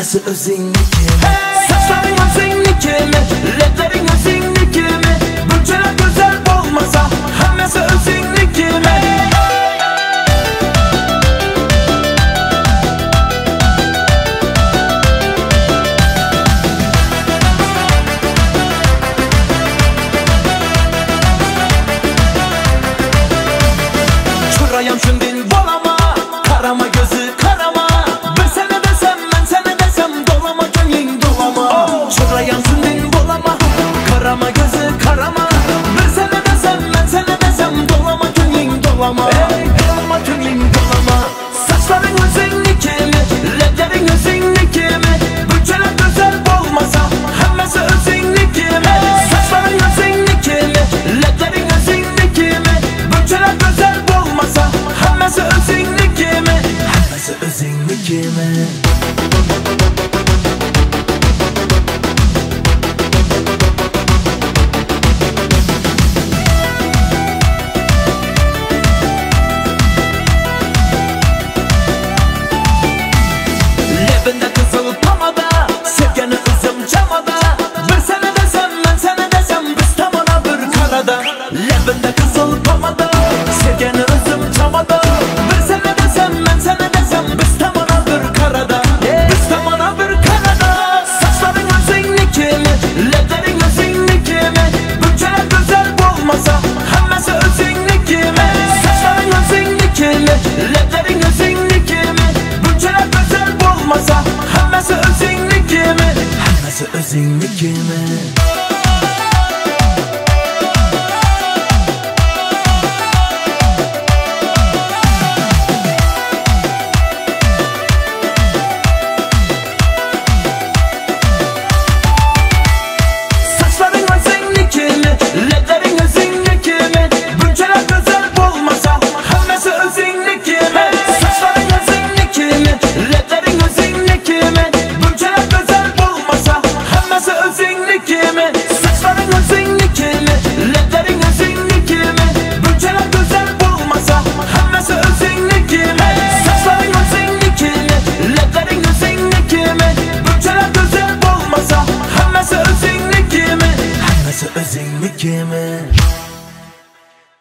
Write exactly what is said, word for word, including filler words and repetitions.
hammasi o'zingniki. Saçlaring o'zingniki, ledlaring o'zingniki. Bunchalar go'zal bo'lmasa, hammasi o'zingniki. Churayam shundin bolama, qarama gözü qarama. Bir sene desem, men sene desem, dolama ko'ngling dolama. Churayam shundin bolama, qarama gözü qarama. Bir sene desem, men sene desem, dolama ko'ngling dolama. Ey, dolama ko'ngling dolama. Saçlaring o'zingniki, ledlaring o'zingniki. Bunchalar go'zal bo'lmasa, hammasi o'zingniki. Saçlaring o'zingniki, ledlaring o'zingniki. Bunchalar go'zal bo'lmasa, hammasi o'zingnikimi? Hammasi o'zingnikimi? Lebinda qizil pomada, sevgani o'zim jamada. Bir sene desem, men sene desem, biz tomona bir qarada. Lebinda qizil pomada, sevgani o'zim jamada. Bir sene desem, men sene desem, biz tomona bir qarada. Biz tomona bir qarada. Saçlaring o'zingnikimi, ledlaring o'zingnikimi. Bunchalar go'zal bo'lmasa, hammasi o'zingnikimi. Saçlaring o'zingnikimi, ledlaring o'zingnikimi. Bunchalar go'zal bo'lmasa, hammasi o'zingnikimi. Hammasi o'zingnikimi. Saçlaring o'zingnikimi, ledlaring o'zingnikimi. Bunchalar go'zal bo'lmasa, hammasi o'zingnikimi. Saçlaring o'zingnikimi, ledlaring o'zingnikimi. Bunchalar go'zal bo'lmasa, hammasi o'zingnikimi. Saçlaring o'zingnikimi, ledlaring o'zingnikimi. Bunchalar go'zal bo'lmasa, hammasi o'zingnikimi. Saçlaring o'zingnikimi, ledlaring o'zingnikimi. Bunchalar go'zal bo'lmasa, hammasi o'zingnikimi. Hammasi o'zingnikimi.